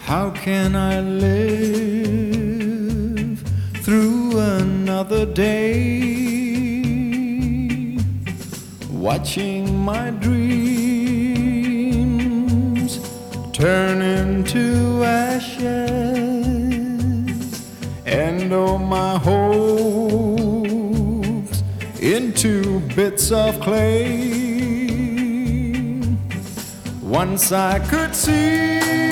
How can I live through another day, watching my dreams turn into ashes, and all my hopes into bits of clay? Once I could see